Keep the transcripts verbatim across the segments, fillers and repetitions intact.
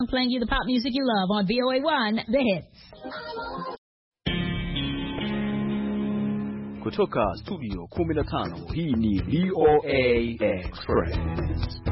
Playing you the pop music you love on V O A one, The Hits. Kutoka studio kumi na tano, hii ni V O A Express.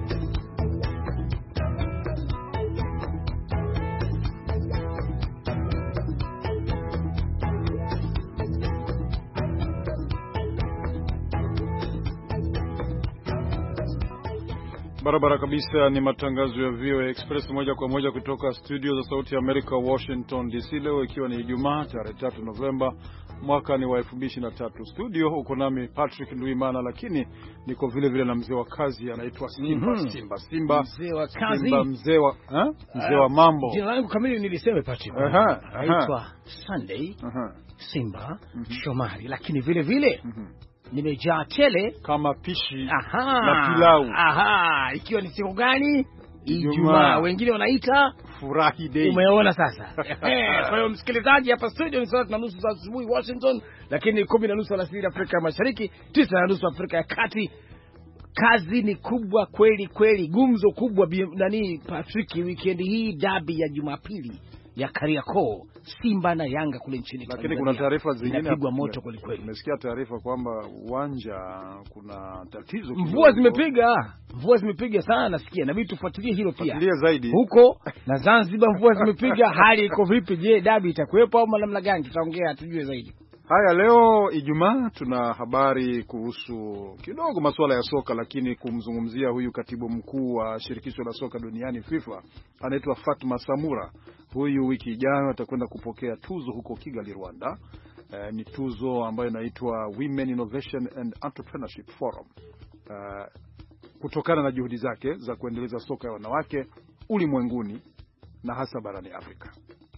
Barabara kabisa, ni matangazo ya V O A Express moja kwa moja kutoka studio za Sauti ya Amerika Washington D C, leo ikiwa ni Ijumaa tarehe tatu Novemba mwaka ni wa elfu mbili ishirini na tatu. Studio uko nami Patrick Nduimana, lakini niko vile vile na mzee wa kazi anaitwa Simba. Mm-hmm. Simba Simba mzee wa kazi, Simba mzee wa eh mzee wa mambo. Jina langu kamili nilisema Patrick. Aha, anaitwa Sunday. Aha. Simba mm-hmm. Shomari, lakini vile vile mm-hmm. nimejaa tele kama pishi aha na pilau. Aha, ikiwa ni siku gani? Ijumaa, wengine wanaita furahi day. Umeona sasa? Kwa hiyo msikilizaji, hapa studio ni saa tatu na nusu za asubuhi Washington, lakini kumi na nusu alasiri Afrika Mashariki, tisa na nusu Afrika ya Kati. Kazi ni kubwa kweli kweli, gumzo kubwa nani Patrick, weekend hii derby ya Jumapili ya Kariakoo, Simba na Yanga kule nchini Tanzania. Lakini kuna taarifa zingine inapigwa moto kweli kweli. Nimesikia taarifa kwamba uwanja kuna tatizo kidogo. Mvua zimepiga, mvua zimepiga sana nasikia. Na vitu tufuatilie hilo pia. Fuatilia zaidi. Huko na Zanzibar mvua zimepiga, hali iko vipi? Je, dabi itakuwepo au namna gani? Tutaongea tujue zaidi. Haya, leo Ijumaa tuna habari kuhusu kidogo masuala ya soka, lakini kumzungumzia huyu katibu mkuu wa shirikisho la soka duniani FIFA, anaitwa Fatma Samura. Huyu wiki ijayo atakwenda kupokea tuzo huko Kigali, Rwanda. E, ni tuzo ambayo inaitwa Women Innovation and Entrepreneurship Forum. E, kutokana na juhudi zake za kuendeleza soka ya wanawake ulimwenguni na hasa barani Afrika.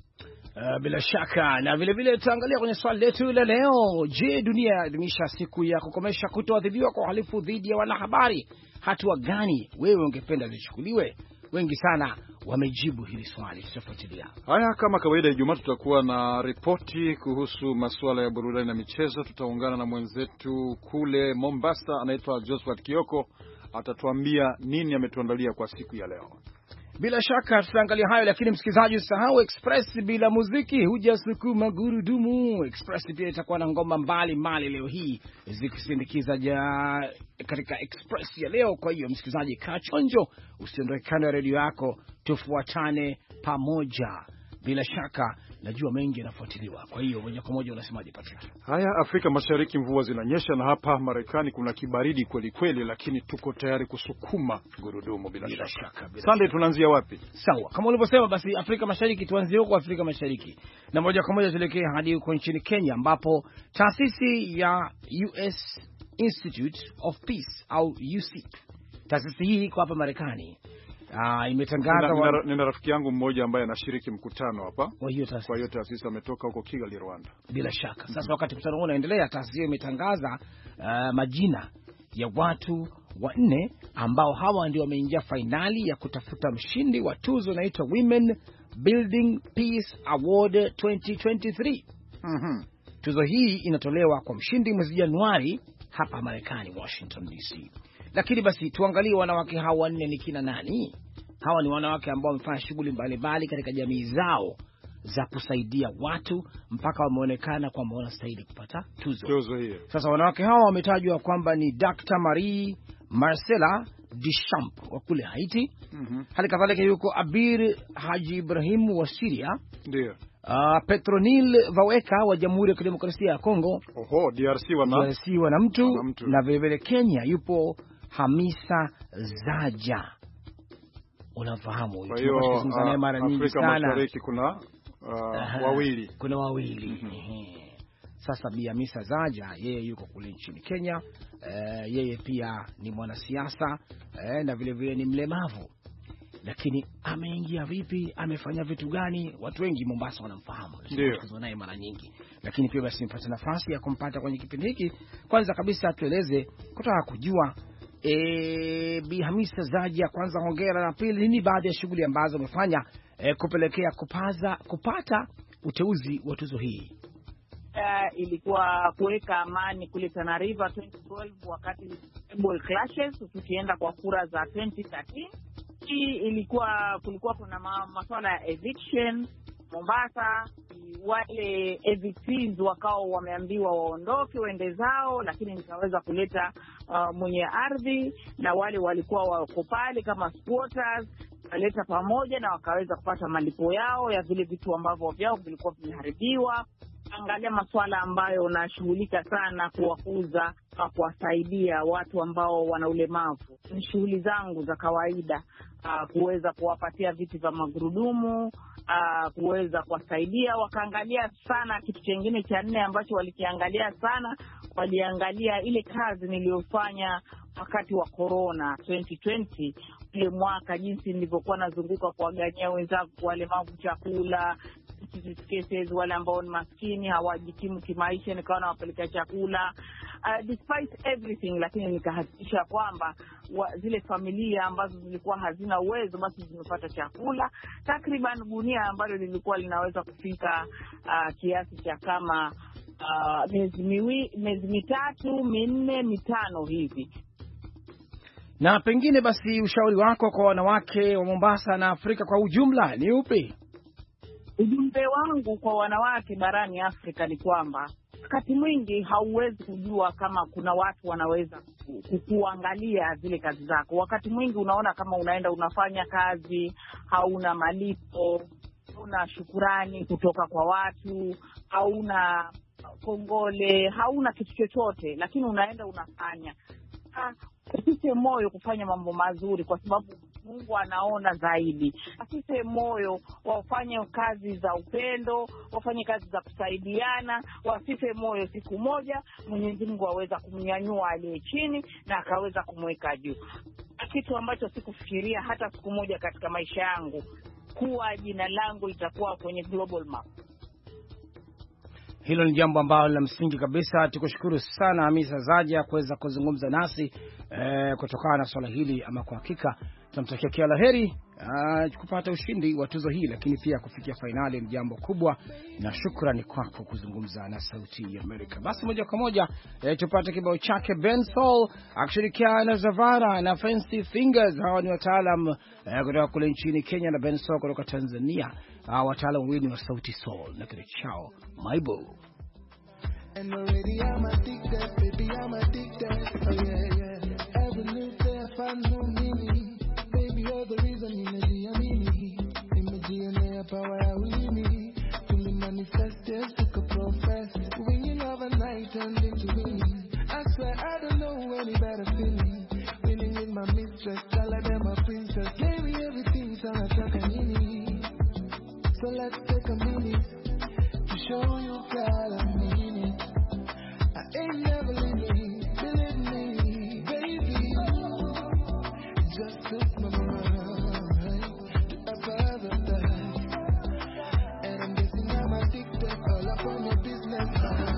Uh, bila shaka, na vile vile tutaangalia kwenye swali letu la leo. Je, dunia yaadhimisha siku ya kukomesha kutoadhibiwa kwa uhalifu dhidi ya wanahabari. Hatua gani wewe ungependa zichukuliwe? Wengi sana wamejibu hili swali, tutafuatilia. Haya, kama kawaida Ijumaa tutakuwa na ripoti kuhusu masuala ya burudani na michezo. Tutaungana na mwenzetu kule Mombasa anaitwa Josephat Kioko, atatuambia nini ametuandalia kwa siku ya leo. Bila shaka tutaangalia hayo, lakini msikilizaji, usahau Express bila muziki hujasukuma gurudumu. Express pia itakuwa na ngoma mbali mbali leo hii zikisindikiza ja katika Express ya leo. Kwa hiyo msikilizaji, kaa chonjo, usiondoke kando ya redio yako, tufuatane pamoja. Bila shaka najua mengi yanafuatiliwa. Kwa hiyo moja kwa moja unasemaje Patrick? Haya, Afrika Mashariki mvua zinanyesha, na hapa Marekani kuna kibaridi kweli kweli, lakini tuko tayari kusukuma gurudumu bila, bila shaka. shaka. Sunday, tunaanzia wapi? Sawa, kama ulivyosema, basi Afrika Mashariki tuanzie huko Afrika Mashariki. Na moja kwa moja tuelekee hadi huko nchini Kenya, ambapo taasisi ya U S Institute of Peace au U S I P, taasisi hii iko hapa Marekani. Ah, imetangaza nina, wa... nina rafiki yangu mmoja ambaye anashiriki mkutano hapa. Kwa hiyo taasisi, kwa hiyo taasisi ametoka huko Kigali, Rwanda. Bila shaka. Sasa mm-hmm. wakati mkutano unaendelea, taasisi imetangaza uh, majina ya watu wanne ambao hawa ndio wameingia finali ya kutafuta mshindi wa tuzo inaitwa Women Building Peace Award twenty twenty-three. Mhm. Tuzo hii inatolewa kwa mshindi mwezi Januari hapa Marekani, Washington D C. Lakini basi tuangalie wanawake hawa wanne ni kina nani? Hawa ni wanawake ambao wamefanya shughuli mbalimbali katika jamii zao za kusaidia watu mpaka wameonekana kwamba wanastahili kupata tuzo. Tuzo hiyo. Sasa wanawake hawa wametajwa kwamba ni Doctor Marie Marcella Deschamps wa kule Haiti. Mhm. Hali kadhalika yuko Abir Haji Ibrahim wa Syria. Ndio. Uh, Petronil Vaweka wa Jamhuri ya Kidemokrasia ya Kongo. Oho, D R C wana D R C wana mtu, wana mtu. Na vile vile Kenya yupo Hamisa Zaja. Unafahamu kwa hiyo uh, mara nyingi Afrika sana. Mashariki kuna uh, wawili. Kuna wawili. Mm-hmm. Sasa Bi Hamisa Zaja yeye yuko kule nchini Kenya. Uh, yeye pia ni mwanasiasa uh, na vile vile ni mlemavu. Lakini ameingia vipi, amefanya vitu gani? Watu wengi Mombasa wanamfahamu, tunazungumza naye mara nyingi. Lakini pia basi nipata nafasi ya kumpata kwenye kipindi hiki. Kwanza kabisa tueleze kutaka kujua e, Bi Hamisa Zaja, kwanza hongera, na pili nini baadhi ya shughuli ambazo umefanya e, kupelekea kupaza kupata uteuzi wa tuzo hii? Uh, ilikuwa kuweka amani kule Tana River twenty twelve wakati tribal clashes, tukienda kwa kura za twenty thirteen. hii ilikuwa kulikuwa kuna masuala ya eviction Mombasa. Wale evictees wakao wameambiwa waondoke waende zao, lakini nikaweza kuleta uh, mwenye ardhi na wale walikuwa wako pale kama squatters, waleta pamoja na wakaweza kupata malipo yao ya vile vitu ambavyo vyao vilikuwa vimeharibiwa. Angalia masuala ambayo unashughulika sana kuwakuza na kuwasaidia watu ambao wana ulemavu. Ni shughuli zangu za kawaida, uh, kuweza kuwapatia viti vya magurudumu, uh, kuweza kuwasaidia. Wakaangalia sana kitu kingine cha nne ambacho walikiangalia sana, waliangalia ile kazi niliyofanya wakati wa corona twenty twenty, ile mwaka, jinsi nilivyokuwa nazunguka kuwaganyia wenzangu walemavu chakula, cases wale ambao ni maskini hawajikimu kimaisha, nikawa nawapeleka chakula. Uh, despite everything, lakini nikahakikisha kwamba zile familia ambazo zilikuwa hazina uwezo basi zimepata chakula. Takriban gunia ambalo lilikuwa linaweza kufika uh, kiasi cha kama uh, miezi miwi, miezi mitatu, minne, mitano hivi. Na pengine basi ushauri wako kwa wanawake wa Mombasa na Afrika kwa ujumla ni upi? Ujumbe wangu kwa wanawake barani Afrika ni kwamba wakati mwingi hauwezi kujua kama kuna watu wanaweza kukuangalia zile kazi zako. Wakati mwingi unaona kama unaenda unafanya kazi, hauna malipo, hauna shukurani kutoka kwa watu, hauna kongole, hauna kitu chochote, lakini unaenda unafanya. Asise moyo kufanya mambo mazuri kwa sababu Mungu anaona zaidi. Asise moyo wafanye kazi za upendo, wafanye kazi za kusaidiana. Wasise moyo siku moja Mwenyezi Mungu aweza kumnyanyua aliye chini na akaweza kumweka juu. Kitu ambacho sikufikiria hata siku moja katika maisha yangu kuwa jina langu litakuwa kwenye global map. Hilo ni jambo ambalo la msingi kabisa. Tukushukuru sana Hamisa Zaja kuweza kuzungumza nasi eh, kutokana na swala hili. Ama kwa hakika tunamtakia kila laheri uh, kupata ushindi wa tuzo hii, lakini pia kufikia fainali ni jambo kubwa, na shukrani kwako kuzungumza na Sauti ya Amerika. Basi moja kwa moja eh, tupate kibao chake Ben Soul akishirikiana na Zavara na Fancy Fingers. Hawa ni wataalam eh, kutoka kule nchini Kenya, na Ben Soul kutoka Tanzania. Hawa wataalam wawili wa Sauti Soul na kile chao My Boo. And already I'm addicted, baby I'm addicted, oh yeah, yeah. Every new day I find new meaning, baby you're the reason imeji amini, imeji enea power ya ulimi, fully manifested, took a profess, when you love a night turned into winning, I swear I don't know any better feeling, winning with my mistress, tell her them a princess, gave me everything, so I took a nini, so let's take a minute, to show you girl I mean it. I ain't never leaving, believe me, baby. Just took my mind to a paradise, and I'm guessing I'm addicted all up on your business.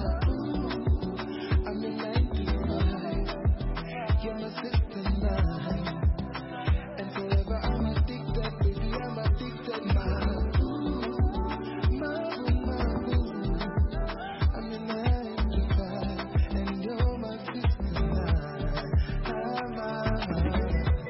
I'm in line to five, you're my sister nine, and forever I'm addicted, baby I'm addicted, my boo, my boo, my boo. I'm in line to five, and you're my sister nine. I'm out.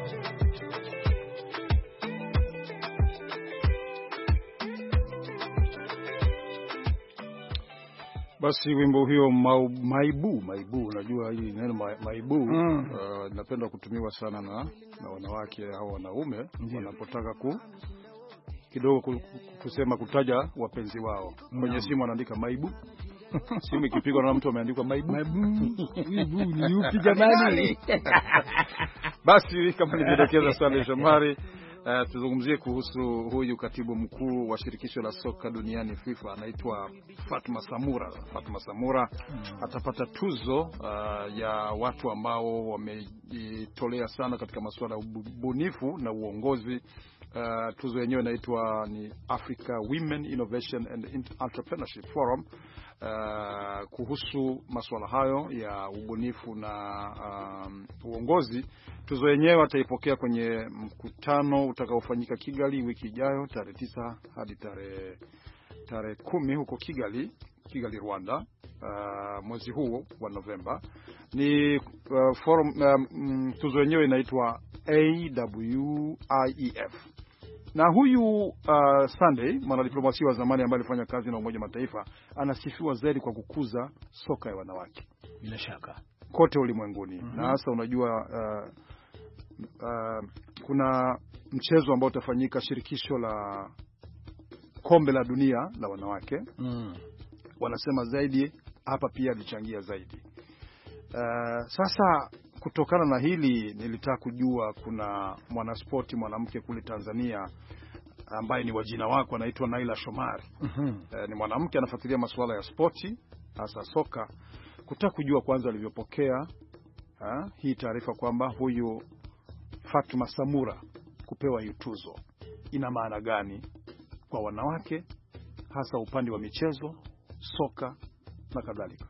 Basi wimbo hiyo maibu maibu, unajua hii neno maibu mm. uh, napenda kutumiwa sana na, na wanawake au wanaume wanapotaka ku kidogo ku, kusema kutaja wapenzi wao mm. kwenye simu anaandika maibu. Simu ikipigwa na mtu ameandikwa maibu. Maibu ni upi jamani? Basi kama nilivyodokeza sana Shomari, Uh, tuzungumzie kuhusu huyu katibu mkuu wa shirikisho la soka duniani FIFA, anaitwa Fatma Samura. Fatma Samura hmm. atapata tuzo uh, ya watu ambao wamejitolea sana katika masuala ya ubunifu na uongozi. Uh, tuzo yenyewe inaitwa ni Africa Women Innovation and Entrepreneurship Forum. Uh, kuhusu masuala hayo ya ubunifu na um, uongozi. Tuzo yenyewe ataipokea kwenye mkutano utakaofanyika Kigali wiki ijayo tarehe tisa hadi tarehe tarehe kumi huko Kigali. Kigali, Rwanda, uh, mwezi huu wa Novemba. Ni uh, forum, um, tuzo yenyewe inaitwa A W I E F. Na huyu uh, Sunday, mwanadiplomasia wa zamani ambaye alifanya kazi na Umoja Mataifa, anasifiwa zaidi kwa kukuza soka ya wanawake. Bila shaka kote ulimwenguni. Mm -hmm. Na hasa unajua uh, uh, kuna mchezo ambao utafanyika, shirikisho la kombe la dunia la wanawake. Mm. Wanasema zaidi hapa pia alichangia zaidi. Uh, sasa kutokana na hili nilitaka kujua, kuna mwanaspoti mwanamke kule Tanzania ambaye ni wajina wako, anaitwa Naila Shomari. Mm -hmm. Uh, ni mwanamke anafuatilia masuala ya spoti hasa soka. Kutaka kujua kwanza alivyopokea uh, hii taarifa kwamba huyu Fatuma Samura kupewa hii tuzo ina maana gani kwa wanawake, hasa upande wa michezo, soka na kadhalika.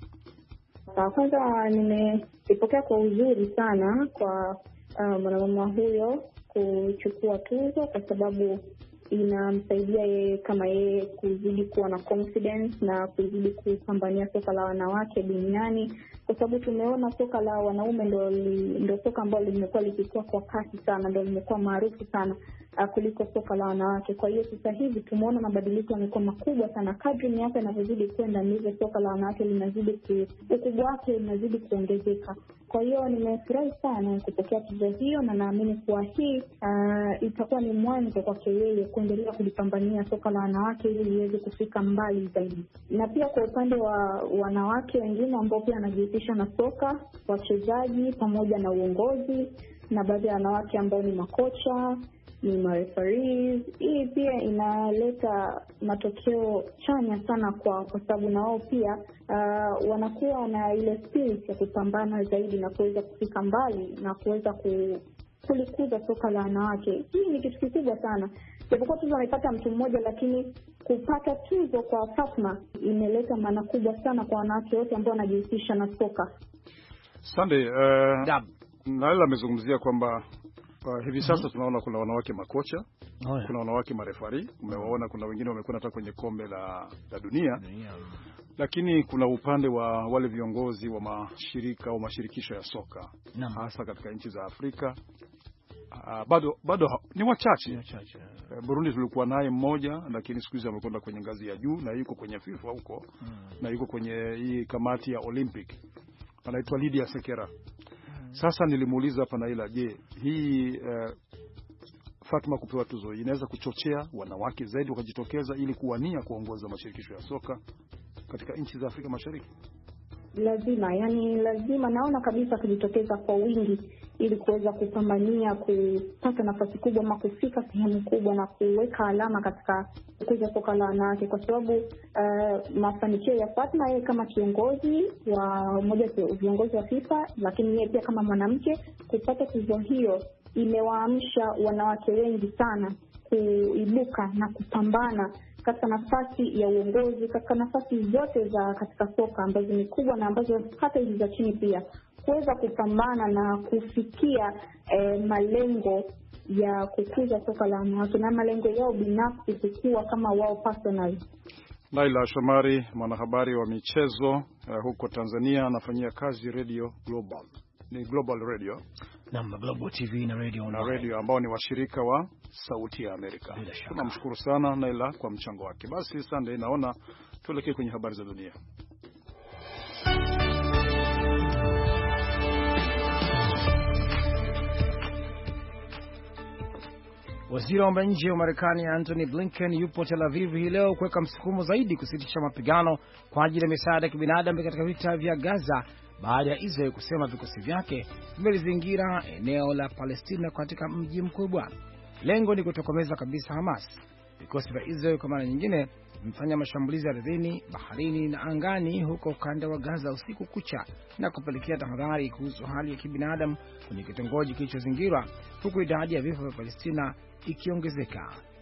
Kwanza nimepokea kwa uzuri sana kwa uh, mwanamama huyo kuchukua tuzo, kwa sababu inamsaidia yeye kama yeye kuzidi kuwa na confidence na kuzidi kupambania soka la wanawake duniani, kwa sababu tumeona soka la wanaume ndio ndio soka ambalo limekuwa likikua kwa kasi sana, ndio limekuwa maarufu sana uh, kuliko soka la wanawake. Kwa hiyo sasa hivi tumeona mabadiliko yamekuwa makubwa sana. Kadri miaka inavyozidi kwenda ndivyo soka la wanawake linazidi ku ukubwa wake unazidi kuongezeka. Kwa hiyo nimefurahi sana kupokea tuzo hiyo, na naamini kuwa hii uh, itakuwa ni mwanzo kwake yeye kuendelea kulipambania soka la wanawake ili liweze kufika mbali zaidi. Na pia kwa upande wa wanawake wengine ambao pia wanajihusisha na soka, wachezaji pamoja na uongozi, na baadhi ya wanawake ambao ni makocha, ni mareferees, hii pia inaleta matokeo chanya sana kwa kwa sababu na wao pia uh, wanakuwa na ile spirit ya kupambana zaidi na kuweza kufika mbali na kuweza ku, kulikuza soka la wanawake. Hii ni kitu kikubwa sana. Japokuwa tuzo amepata mtu mmoja, lakini kupata tuzo kwa Fatma imeleta maana kubwa sana kwa wanawake wote ambao wanajihusisha na soka. Sunday, uh, Naila amezungumzia kwamba Uh, hivi sasa mm -hmm. tunaona kuna wanawake makocha, oh, yeah. kuna wanawake marefari, umewaona, kuna wengine wamekwenda hata kwenye kombe la, la dunia. Yeah. Lakini kuna upande wa wale viongozi wa mashirika au mashirikisho ya soka, no. hasa katika nchi za Afrika uh, bado bado ni wachache. Uh, Burundi tulikuwa naye mmoja, lakini siku hizi amekwenda kwenye ngazi ya juu na yuko kwenye FIFA huko, mm. na yuko kwenye hii kamati ya Olympic. Anaitwa Lydia Sekera. Sasa nilimuuliza hapa Naila, je, hii uh, Fatma kupewa tuzo inaweza kuchochea wanawake zaidi wakajitokeza ili kuwania kuongoza mashirikisho ya soka katika nchi za Afrika Mashariki? Lazima, yani lazima, naona kabisa kujitokeza kwa wingi ili kuweza kupambania kupata nafasi kubwa ama kufika sehemu kubwa na kuweka alama katika kukuza soka la wanawake, kwa sababu uh, mafanikio ya Fatma yeye kama kiongozi wa mmoja wa viongozi wa FIFA, lakini yeye pia kama mwanamke kupata tuzo hiyo imewaamsha wanawake wengi sana kuibuka na kupambana katika nafasi ya uongozi, katika nafasi zote za katika soka ambazo ni kubwa na ambazo hata hizi za chini pia, kuweza kupambana na kufikia eh, malengo ya kukuza soka la wanawake na malengo yao binafsi kukiwa kama wao personal. Naila Shomari, mwanahabari wa michezo uh, huko Tanzania, anafanyia kazi Radio Global. Ni Global Radio. Na Global T V na Radio na radio ambao ni washirika wa Sauti ya Amerika. Tunamshukuru sana Naila kwa mchango wake. Basi Sunday, naona tuelekee kwenye habari za dunia. Waziri wa mambo ya nje wa Marekani Anthony Blinken yupo Tel Aviv hii leo kuweka msukumo zaidi kusitisha mapigano kwa ajili ya misaada ya kibinadamu katika vita vya Gaza, baada ya Israel kusema vikosi vyake vimelizingira eneo la Palestina katika mji mkubwa. Lengo ni kutokomeza kabisa Hamas. Vikosi vya Israel kwa mara nyingine vimefanya mashambulizi ardhini, baharini na angani huko ukanda wa Gaza usiku kucha, na kupelekea tahadhari kuhusu hali ya kibinadamu kwenye kitongoji kilichozingirwa, huku idadi ya vifo vya Palestina ikiongezeka.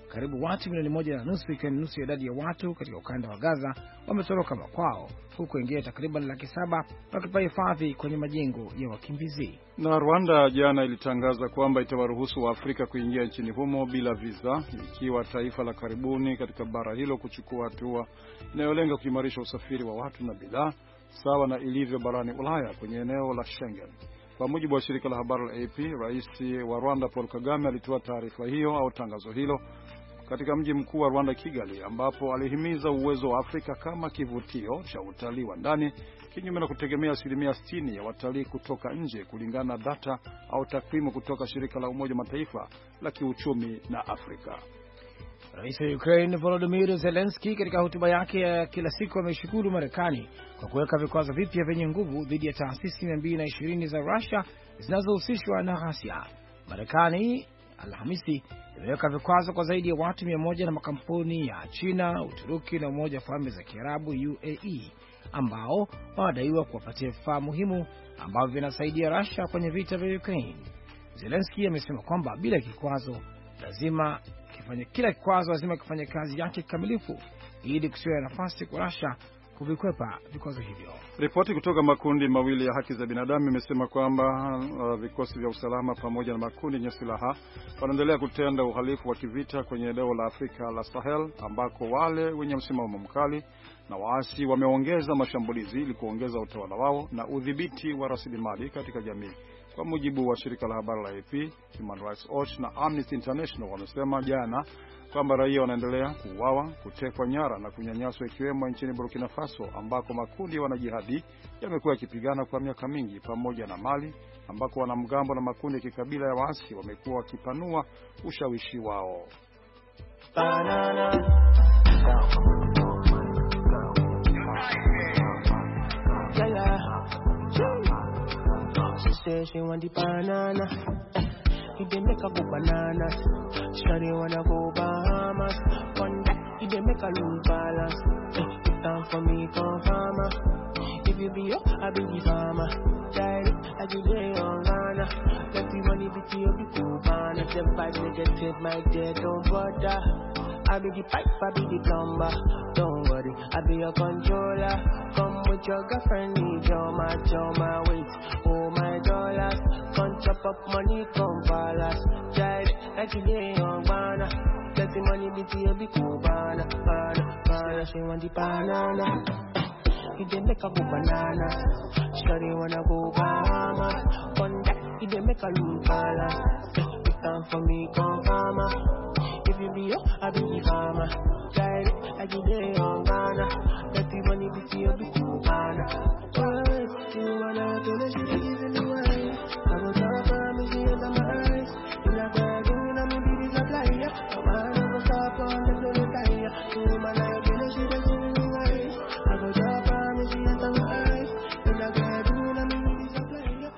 karibu watu milioni moja na nusu, ikiwa ni nusu ya idadi ya watu katika ukanda wa Gaza, wametoroka makwao, huku wengine takriban laki saba wakipa hifadhi kwenye majengo ya wakimbizi. Na Rwanda jana ilitangaza kwamba itawaruhusu Waafrika kuingia nchini humo bila visa, ikiwa taifa la karibuni katika bara hilo kuchukua hatua inayolenga kuimarisha usafiri wa watu na bidhaa, sawa na ilivyo barani Ulaya kwenye eneo la Schengen. Kwa mujibu wa shirika la habari la A P, Rais wa Rwanda Paul Kagame alitoa taarifa hiyo au tangazo hilo katika mji mkuu wa Rwanda Kigali, ambapo alihimiza uwezo wa Afrika kama kivutio cha utalii wa ndani, kinyume na kutegemea asilimia sitini ya watalii kutoka nje, kulingana na data au takwimu kutoka shirika la Umoja Mataifa la kiuchumi na Afrika. Rais wa Ukraine Volodymyr Zelensky katika hotuba yake ya kila siku ameshukuru Marekani kwa kuweka vikwazo vipya vyenye nguvu dhidi ya taasisi mia mbili na ishirini za Russia zinazohusishwa na ghasia. Marekani Alhamisi imeweka vikwazo kwa zaidi ya watu mia moja na makampuni ya China, Uturuki na Umoja wa Falme za Kiarabu U A E ambao wanadaiwa kuwapatia vifaa muhimu ambavyo vinasaidia Russia kwenye vita vya Ukraine. Zelensky amesema kwamba bila kikwazo lazima kifanye kila kikwazo lazima kifanye kazi yake kikamilifu ili kusiwe nafasi kwa Russia kuvikwepa vikwazo hivyo. Ripoti kutoka makundi mawili ya haki za binadamu imesema kwamba uh, vikosi vya usalama pamoja na makundi yenye silaha wanaendelea kutenda uhalifu wa kivita kwenye eneo la Afrika la Sahel, ambako wale wenye msimamo mkali na waasi wameongeza mashambulizi ili kuongeza utawala wao na udhibiti wa rasilimali katika jamii. Kwa mujibu wa shirika la habari la A P, Human Rights Watch na Amnesty International wamesema jana kwamba raia wanaendelea kuuawa, kutekwa nyara na kunyanyaswa, ikiwemo nchini Burkina Faso ambako makundi ya wanajihadi yamekuwa yakipigana kwa miaka mingi, pamoja na Mali ambako wanamgambo na makundi ya kikabila ya waasi wamekuwa wakipanua ushawishi wao. Banana. Yeah, yeah. She said she want the banana. He dey make her go bananas. Shawty wanna go Bahamas. One day he dey make her lose balance. It's time for me come farmer. If you be up, I be the farmer. Child, I do day on Ghana. Let the money be to you, be cool, man. If them vibes negative, my dear, don't bother. I be the pipe, I be the plumber. Don't worry, I be your controller. Come with your girlfriend, need your match, your my weight, oh my dollars. Come chop up money, come palace. Child, like you day on banana. Let the money be to you, be cool, banana, banana, banana. She want the banana. He dey make her go bananas. Shawty wanna go Bahamas. One day he dey make her lose balance. It's time for me, come farmer. If you be up, I be the farmer. Child, I do day on Ghana. Let the money be to you, be cool, Ghana. Alright, you wanna do this, you give me wine. I go talk for me, see it on my eyes. You like that, you know me be the supplier. I wanna go stop on the floor, tire. You wanna do this, you give me wine. I go talk for me, see it on my eyes. You like that, you know me be the supplier.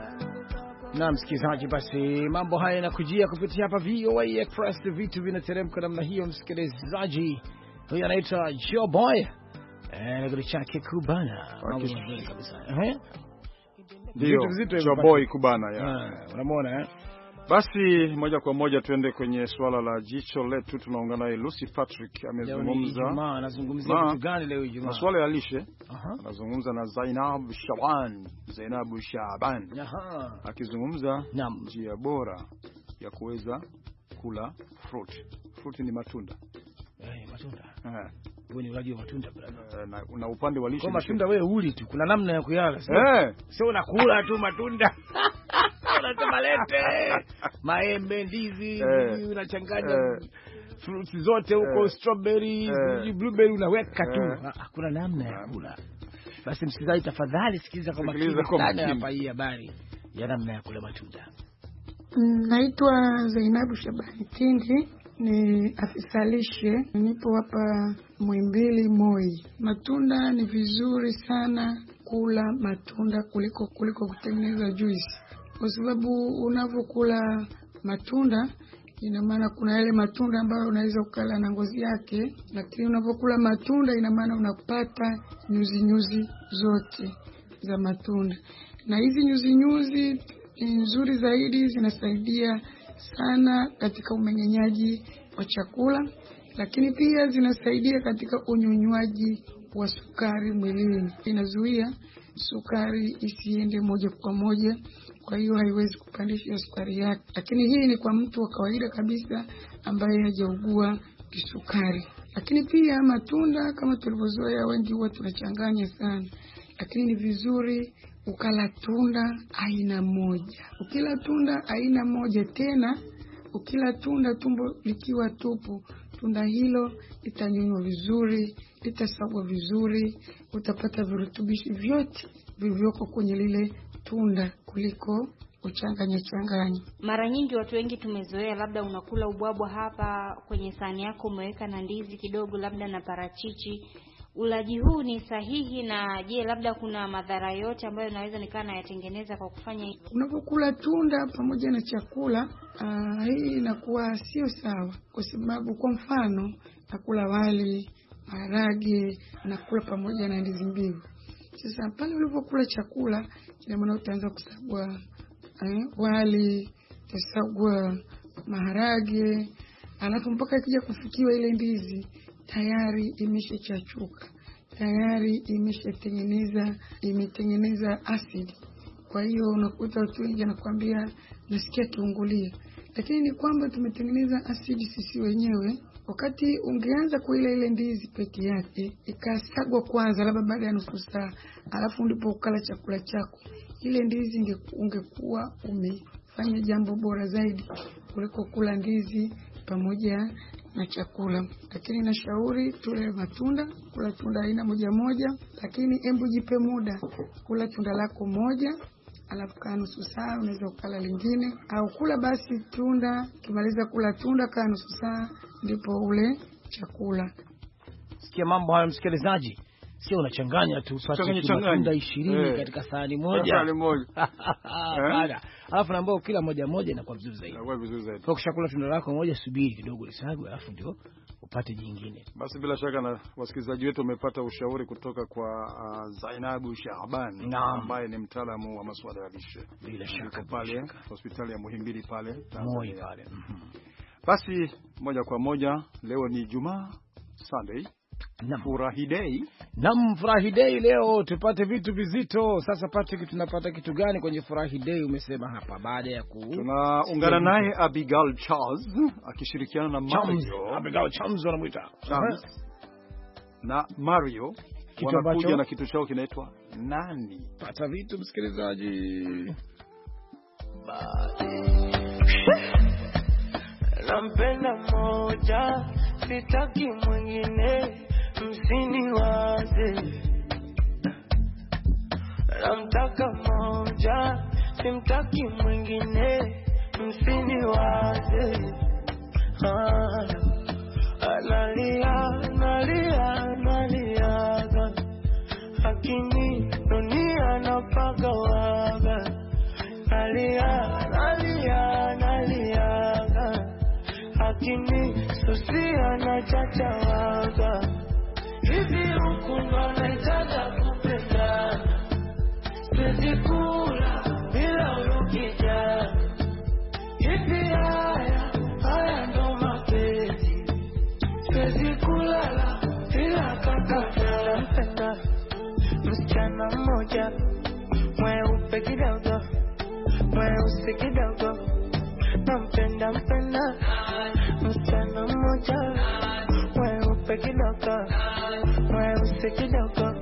Na msikilizaji, basi mambo haya yanakujia kupitia hapa V O A Express, vitu vinateremka namna hiyo. Msikilizaji, huyu anaitwa Joe Boy eh, na gari chake Kubana, mambo mazuri kabisa eh, ndio Joe Boy Kubana ya unamwona eh. Basi moja kwa moja tuende kwenye swala la jicho letu. Tunaungana naye Lucy Patrick, amezungumza anazungumzia kitu gani leo Ijumaa? Swala ya lishe. Anazungumza na Zainab Shaban, Zainab Shaban. Aha. Akizungumza njia bora ya kuweza kula fruit. Fruit ni matunda. Eh, matunda. Eh. Wewe ni ulaji wa matunda brother. Eh, na una upande wa lishe. Kwa matunda wewe uli tu, kuna namna ya kuyala. Eh, sio unakula tu matunda. Unataka lete maembe, ndizi, eh, unachanganya eh, fruits zote huko, eh, strawberries, eh, blueberry unaweka tu. Eh, hakuna namna ya kula. Basi msikilizaji, tafadhali sikiliza kwa makini sana hapa hii habari ya namna ya kula matunda. Naitwa Zainabu Shabani Tindi, ni afisa lishe, nipo hapa Muhimbili Moi. Matunda ni vizuri sana kula matunda kuliko kuliko kutengeneza juice, kwa sababu unapokula matunda ina maana kuna yale matunda ambayo unaweza ukala na ngozi yake, lakini unapokula matunda ina maana unapata nyuzi nyuzi zote za matunda, na hizi nyuzi nyuzi nzuri zaidi zinasaidia sana katika umeng'enyaji wa chakula, lakini pia zinasaidia katika unyonywaji wa sukari mwilini. Inazuia sukari isiende moja kwa moja, kwa hiyo haiwezi kupandisha sukari yake. Lakini hii ni kwa mtu wa kawaida kabisa ambaye hajaugua kisukari. Lakini pia matunda kama tulivyozoea, wengi huwa tunachanganya sana, lakini ni vizuri ukala tunda aina moja. Ukila tunda aina moja tena, ukila tunda tumbo likiwa tupu, tunda hilo litanyonywa vizuri, litasagwa vizuri, utapata virutubishi vyote vilivyoko kwenye lile tunda kuliko uchanganya changanya. Mara nyingi watu wengi tumezoea, labda unakula ubwabwa hapa kwenye sahani yako umeweka na ndizi kidogo labda na parachichi. Ulaji huu ni sahihi, na je, labda kuna madhara yote ambayo naweza nikaa nayatengeneza kwa kufanya hivi? Unapokula tunda pamoja na chakula, uh, hii inakuwa sio sawa, kwa sababu kwa mfano nakula wali, maharage, nakula pamoja na ndizi mbivu. Sasa pale ulipokula chakula, ina maana utaanza kusagwa eh, wali, utasagwa maharage, alafu mpaka ikija kufikiwa ile ndizi tayari imeshachachuka, tayari imeshatengeneza imetengeneza asidi. Kwa hiyo unakuta watu wengi anakuambia nasikia kiungulia, lakini ni kwamba tumetengeneza asidi sisi wenyewe. Wakati ungeanza kuila ile ndizi peke yake ikasagwa kwanza, labda baada ya nusu saa, alafu ndipo ukala chakula chako, ile ndizi ungekuwa umefanya jambo bora zaidi kuliko kula ndizi pamoja na chakula. Lakini nashauri tule matunda, kula tunda aina moja moja, lakini embu jipe muda, kula tunda lako moja, alafu kaa nusu saa unaweza ukala lingine, au kula basi tunda, kimaliza kula tunda kaa nusu saa ndipo ule chakula. Sikia mambo haya msikilizaji, sio unachanganya tu matunda ishirini hey, katika sahani moja. Sahani moja. Baada, alafu naambao kila moja moja inakuwa vizuri zaidi. Inakuwa vizuri zaidi. Kwa kushakula tunda lako moja, subiri kidogo lisagwe, alafu ndio upate jingine. Basi bila shaka na wasikilizaji wetu wamepata ushauri kutoka kwa uh, Zainabu Shaaban ambaye ni mtaalamu wa masuala ya lishe. Bila shaka pale hospitali ya Muhimbili pale Moi pale. Mhm. Basi moja kwa moja leo ni Jumaa, Sunday. Naam. Furahi Day. Naam, Furahi Day leo tupate vitu vizito. Sasa Patrick, tunapata kitu gani kwenye Furahi Day umesema hapa baada ya ku tunaungana naye Abigail Charles akishirikiana na Mario. Abigail Charles wanamuita Charles na Mario wanakuja na kitu chao kinaitwa Nani. Pata vitu msikilizaji. Nampenda moja, sitaki mwingine, msiniwaze. Namtaka moja, simtaki mwingine, msiniwaze. Ah, analia, analia, analia, lakini dunia napaga waga. Analia, analia, analia, lakini susia na chacha waga. Hivi huku ndo naitaga kupenda, siwezi kula bila ukija. Hivi haya, haya ndo mapenzi, siwezi kulala bila kakata. Mpenda msichana mmoja, mweupe kidogo, mweusi kidogo, nampenda mpenda msichana mmoja, mweupe kidogo, mweusi kidogo.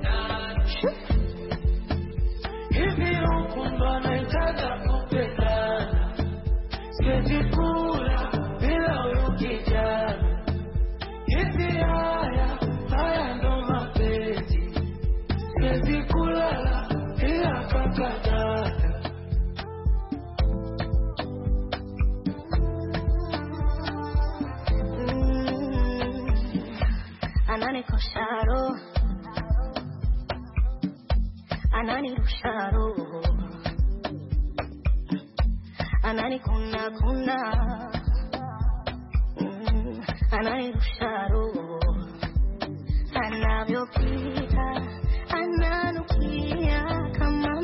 Hivi huku ndo naitaga kupenda, siwezi kula bila ukija. Hivi haya, haya ndo mapenzi, siwezi kulala bila kakata. Anani kosharo, anani rusharo, anani kuna kuna, mm, anani rusharo, anavyopita ananukia kama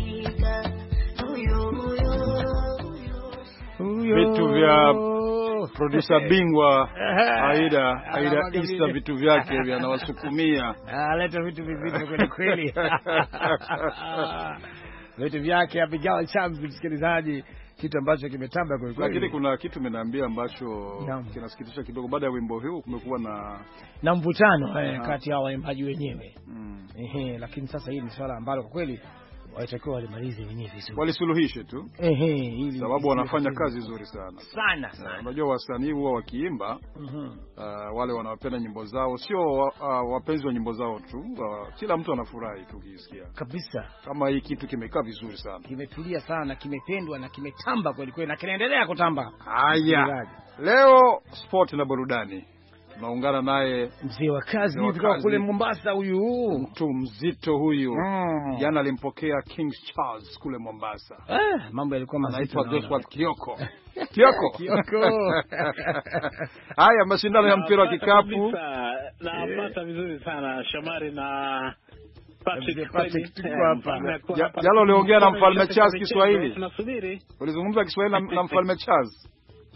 malaika. Huyo huyo vitu vya producer bingwa Aida Aida Isa vitu vyake vya anawasukumia. Aleta vitu vizito kweli kweli. Vitu vyake Abigail Chams, msikilizaji, kitu ambacho kimetamba kweli kweli. Lakini kuna kitu mnaambia ambacho kinasikitisha kidogo. Baada ya wimbo huu kumekuwa na na mvutano eh, kati ya waimbaji wenyewe. Mm. Ehe, lakini sasa hii ni swala ambalo kwa kweli watakiwa walimalize wenyewe vizuri. Walisuluhishe tu. Ehe, ili sababu wanafanya kazi nzuri sana. Sana sana. Unajua wasanii huwa wakiimba, mhm, uh, wale wanawapenda nyimbo zao, sio uh, wapenzi wa nyimbo zao tu. Uh, kila mtu anafurahi tu kisikia. Kabisa. Kama hii kitu kimekaa vizuri sana. Kimetulia sana, kimependwa na kimetamba kweli kweli na kinaendelea kutamba. Haya. Leo sport na burudani. Tunaungana naye mzee wa kazi kutoka kule Mombasa, huyu mtu mzito huyu. Mm. Jana alimpokea King Charles kule Mombasa. Eh, mambo yalikuwa mazito. Anaitwa Joshua Kioko. Kioko. Kioko. Haya, mashindano ya mpira wa kikapu. Napata vizuri sana Shomari na Patrick Patrick tuko hapa. Jalo uliongea na Mfalme Charles Kiswahili. Tunasubiri. Ulizungumza Kiswahili na Mfalme Charles?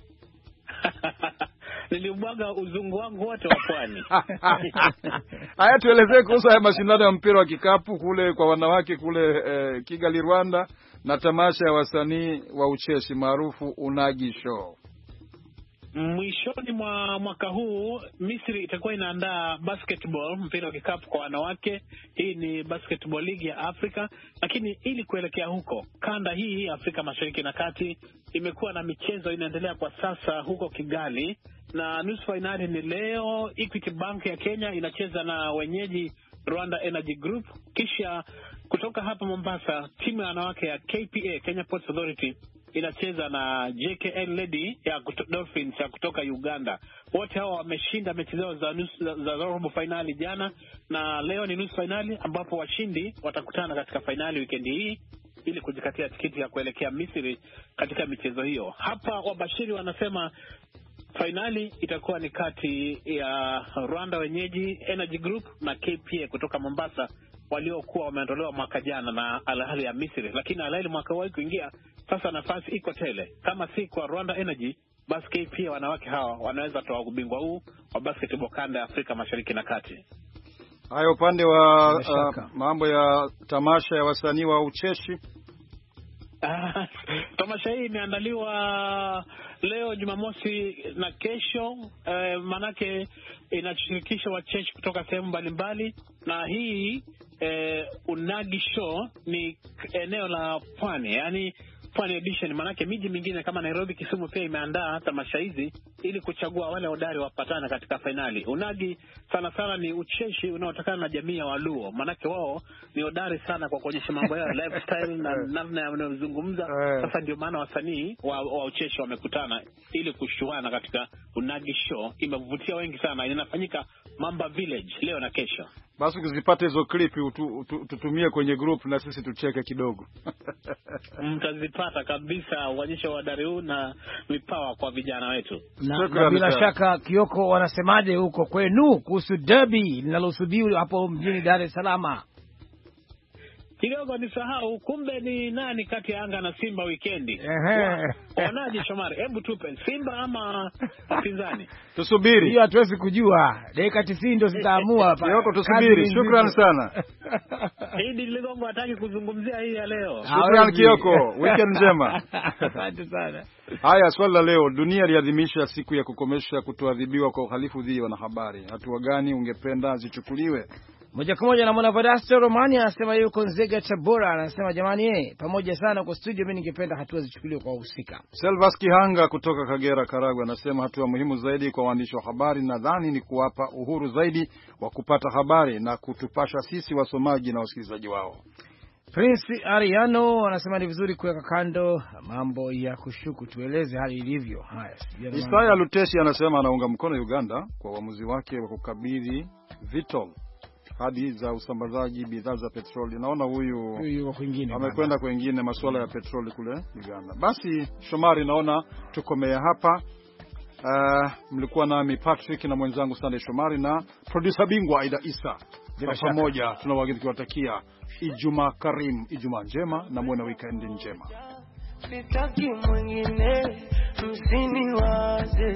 Niliubwaga uzungu wangu wote wa pwani. Haya, tuelezee kuhusu haya mashindano ya mpira wa kikapu kule kwa wanawake kule eh, Kigali Rwanda, na tamasha ya wasanii wa ucheshi maarufu Unagi Show. Mwishoni mwa mwaka huu Misri itakuwa inaandaa basketball, mpira wa kikapu kwa wanawake. Hii ni basketball league ya Afrika, lakini ili kuelekea huko, kanda hii Afrika Mashariki na Kati imekuwa na michezo inaendelea kwa sasa huko Kigali, na nusu finali ni leo. Equity Bank ya Kenya inacheza na wenyeji Rwanda Energy Group. Kisha kutoka hapa Mombasa, timu ya wanawake ya K P A, Kenya Ports Authority, inacheza na J K L Lady ya Dolphins ya kutoka Uganda. Wote hao wameshinda mechi zao za nusu za, za robo finali jana, na leo ni nusu finali ambapo washindi watakutana katika finali weekend hii ili kujikatia tiketi ya kuelekea Misri katika michezo hiyo. Hapa wabashiri wanasema finali itakuwa ni kati ya Rwanda wenyeji Energy Group na K P A kutoka Mombasa, waliokuwa wameondolewa mwaka jana na Al Ahly ya Misri. Lakini Al Ahly mwaka huu kuingia, sasa nafasi iko tele. Kama si kwa Rwanda Energy, basi K P A wanawake hawa wanaweza toa ubingwa huu wa basketball kanda ya Afrika Mashariki na Kati. Hayo upande wa uh, mambo ya tamasha ya wasanii wa ucheshi. Tamasha hii imeandaliwa leo Jumamosi na kesho, eh, manake inashirikisha wacheshi kutoka sehemu mbalimbali, na hii eh, Unagi Show ni eneo la pwani, yani Pwani edition, manake miji mingine kama Nairobi, Kisumu pia imeandaa tamasha hizi ili kuchagua wale hodari wapatana katika finali. Unagi sana sana ni ucheshi unaotokana na jamii ya Waluo, manake wao ni hodari sana kwa kuonyesha mambo yao lifestyle na namna yanayozungumza. Sasa ndio maana wasanii wa, wa ucheshi wamekutana ili kushuana katika Unagi Show. Imevutia wengi sana, inafanyika Mamba Village leo na kesho. Basi ukizipata hizo clip tutumie kwenye group na sisi tucheke kidogo. Mtazipata kabisa, uonyesha wadari huu na vipawa kwa vijana wetu. Na, na bila shaka Kioko, wanasemaje huko kwenu kuhusu derby linalosubiri hapo mjini Dar es Salaam? Kidogo nisahau, kumbe ni nani kati ya Yanga na Simba weekendi? Ehe. Wanaje Shomari? Hebu tupe Simba ama pinzani? Tusubiri. Hiyo hatuwezi kujua. Dakika tisini ndio zitaamua hapa. Kioko, tusubiri. Shukrani sana. Hii Ligongo hataki kuzungumzia hii ya leo. Shukrani Kioko. Weekend njema. Asante sana. Haya, swali la leo, dunia iliadhimisha siku ya kukomesha kutoadhibiwa kwa uhalifu dhidi ya wanahabari. Hatua gani ungependa zichukuliwe? Moja kwa moja na Mwanavadasto Romani anasema yuko Nzega Tabora, anasema jamani eh pamoja sana kwa studio, mimi ningependa hatua zichukuliwe kwa uhusika. Selvas Kihanga kutoka Kagera Karagwe anasema hatua muhimu zaidi kwa waandishi wa habari nadhani ni kuwapa uhuru zaidi wa kupata habari na kutupasha sisi wasomaji na wasikilizaji wao. Prince Ariano anasema ni vizuri kuweka kando mambo ya kushuku, tueleze hali ilivyo. Haya, Isaya Lutesi anasema anaunga mkono Uganda kwa uamuzi wake wa kukabidhi Vitol hadi za usambazaji bidhaa za petroli. Naona huyu huyu kwingine amekwenda kwingine masuala ya petroli kule Uganda. Basi Shomari, naona tukomea hapa. Uh, mlikuwa nami Patrick na mwenzangu Sunday Shomari na producer bingwa Aida Isa. Kwa pamoja tunawageni kiwatakia Ijumaa Karim, Ijumaa njema na muwe na weekend njema. Sitaki mwingine msiniwaze.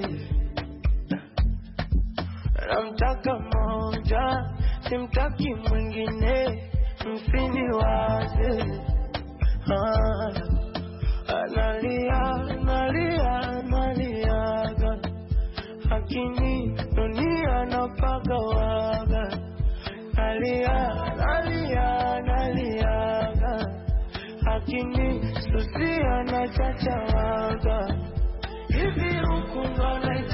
Namtaka moja, simtaki mwingine, msiniwaze. Ah, analia, analia, analiaga, lakini dunia napaga waga. Nalia, nalia, naliaga, lakini susia na chacha waga. Hivi huku ndo